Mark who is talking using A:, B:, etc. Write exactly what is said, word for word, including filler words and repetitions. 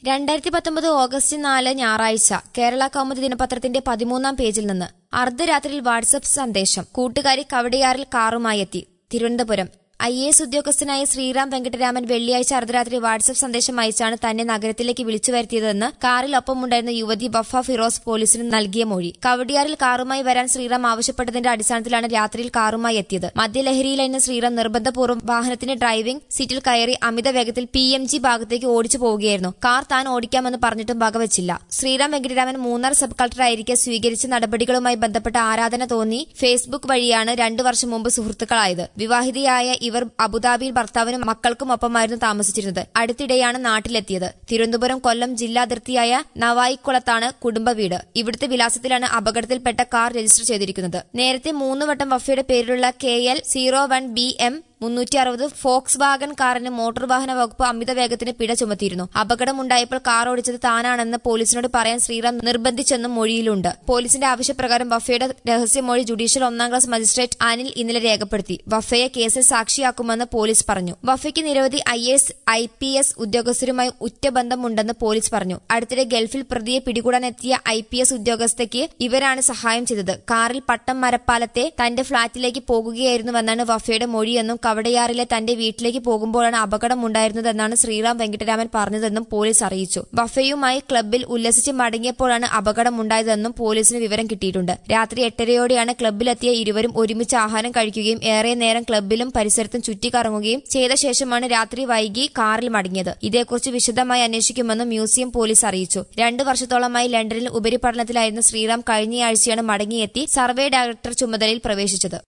A: രണ്ടായിരത്തി പത്തൊമ്പത് ഓഗസ്റ്റ് നാല് ഞായറാഴ്ച കേരള കൗമുദി ദിനപത്രത്തിന്റെ പതിമൂന്നാം പേജിൽ നിന്ന് അർദ്ധരാത്രിയിൽ വാട്സ്ആപ്പ് സന്ദേശം. കൂട്ടുകാരി കവടിയാറിൽ കാറുമായെത്തി. തിരുവനന്തപുരം ഐ എ എസ് ഉദ്യോഗസ്ഥനായ ശ്രീറാം വെങ്കട്ടരാമൻ വെള്ളിയാഴ്ച അർദ്ധരാത്രി വാട്സ്ആപ്പ് സന്ദേശം അയച്ചാണ് തന്നെ നഗരത്തിലേക്ക് വിളിച്ചു വരുത്തിയതെന്ന് കാറിൽ ഒപ്പമുണ്ടായിരുന്ന യുവതി വഫ ഫിറോസ് പോലീസിന് നൽകിയ മൊഴി. കവടിയാറിൽ കാറുമായി വരാൻ ശ്രീറാം ആവശ്യപ്പെട്ടതിന്റെ അടിസ്ഥാനത്തിലാണ് രാത്രിയിൽ കാറുമായി എത്തിയത്. മദ്യലഹരിയിലായിരുന്ന ശ്രീറാം നിർബന്ധപൂർവ്വം വാഹനത്തിന്റെ ഡ്രൈവിംഗ് സീറ്റിൽ കയറി അമിത വേഗത്തിൽ പി എം ജി ഭാഗത്തേക്ക് ഓടിച്ചു പോവുകയായിരുന്നു. കാർ താൻ ഓടിക്കാമെന്ന് പറഞ്ഞിട്ടും വകവച്ചില്ല. ശ്രീറാം വെങ്കട്ടരാമൻ മൂന്നാർ സബ് കളക്ടറായിരിക്കെ സ്വീകരിച്ച നടപടികളുമായി ബന്ധപ്പെട്ട ആരാധന തോന്നി ഫേസ്ബുക്ക് വഴിയാണ് രണ്ടു വർഷം മുമ്പ് സുഹൃത്തുക്കളായത്. വിവാഹിതയായ ഇവർ അബുദാബിയിൽ ഭർത്താവിനും മക്കൾക്കുമൊപ്പമായിരുന്നു താമസിച്ചിരുന്നത്. അടുത്തിടെയാണ് നാട്ടിലെത്തിയത്. തിരുവനന്തപുരം കൊല്ലം ജില്ലാതിർത്തിയായ നവായിക്കുളത്താണ് കുടുംബ വീട്. ഇവിടുത്തെ വിലാസത്തിലാണ് അപകടത്തിൽപ്പെട്ട കാർ രജിസ്റ്റർ ചെയ്തിരിക്കുന്നത്. നേരത്തെ മൂന്ന് വട്ടം വഫയുടെ പേരിലുള്ള K L zero one B M മുന്നൂറ്റി അറുപത് ഫോക്സ് വാഗൻ കാറിന് മോട്ടോർ വാഹന വകുപ്പ് അമിത വേഗത്തിന് പിഴ ചുമത്തിയിരുന്നു. അപകടമുണ്ടായപ്പോൾ കാർ ഓടിച്ചത് താനാണെന്ന് പോലീസിനോട് പറയാൻ ശ്രീറാം നിർബന്ധിച്ചെന്നും മൊഴിയിലുണ്ട്. പോലീസിന്റെ ആവശ്യപ്രകാരം വഫയുടെ രഹസ്യമൊഴി ജുഡീഷ്യൽ ഒന്നാം ക്ലാസ് മജിസ്ട്രേറ്റ് അനിൽ ഇന്നലെ രേഖപ്പെടുത്തി. വഫയെ കേസിൽ സാക്ഷിയാക്കുമെന്ന് പോലീസ് പറഞ്ഞു. വഫയ്ക്ക് നിരവധി I S I P S ഉദ്യോഗസ്ഥരുമായി ഉറ്റബന്ധമുണ്ടെന്ന് പോലീസ് പറഞ്ഞു. അടുത്തിടെ ഗൾഫിൽ പ്രതിയെ പിടികൂടാനെത്തിയ ഐ പി എസ് ഉദ്യോഗസ്ഥയ്ക്ക് ഇവരാണ് സഹായം ചെയ്തത്. കാറിൽ പട്ടം മരപ്പാലത്തെ തന്റെ ഫ്ളാറ്റിലേക്ക് പോകുകയായിരുന്നുവെന്നാണ് വഫയുടെ മൊഴിയെന്നും കവടയാറിലെ തന്റെ വീട്ടിലേക്ക് പോകുമ്പോഴാണ് അപകടമുണ്ടായിരുന്നതെന്നാണ് ശ്രീറാം വെങ്കട്ടരാമൻ പറഞ്ഞതെന്നും പോലീസ് അറിയിച്ചു. വഫയുമായി ക്ലബ്ബിൽ ഉല്ലസിച്ച് മടങ്ങിയപ്പോഴാണ് അപകടമുണ്ടായതെന്നും പോലീസിന് വിവരം കിട്ടിയിട്ടുണ്ട്. രാത്രി എട്ടരയോടെയാണ് ക്ലബ്ബിലെത്തിയ ഇരുവരും ഒരുമിച്ച് ആഹാരം കഴിക്കുകയും ഏറെ നേരം ക്ലബ്ബിലും പരിസരത്തും ചുറ്റിക്കറങ്ങുകയും ചെയ്ത ശേഷമാണ് രാത്രി വൈകി കാറിൽ മടങ്ങിയത്. ഇതേക്കുറിച്ച് വിശദമായി അന്വേഷിക്കുമെന്നും മ്യൂസിയം പോലീസ് അറിയിച്ചു. രണ്ടു വർഷത്തോളമായി ലണ്ടനിൽ ഉപരിപഠനത്തിലായിരുന്ന ശ്രീറാം കഴിഞ്ഞയാഴ്ചയാണ് മടങ്ങിയെത്തി സർവേ ഡയറക്ടർ ചുമതലയിൽ പ്രവേശിച്ചത്.